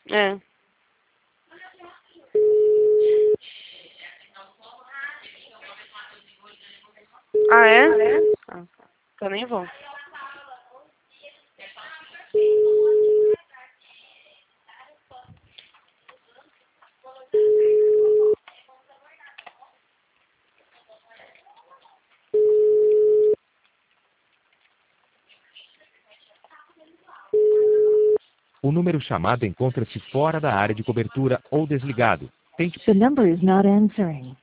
É. Ah, é? Ah, eu nem vou. O número chamado encontra-se fora da área de cobertura ou desligado. Tente... The number is not answering.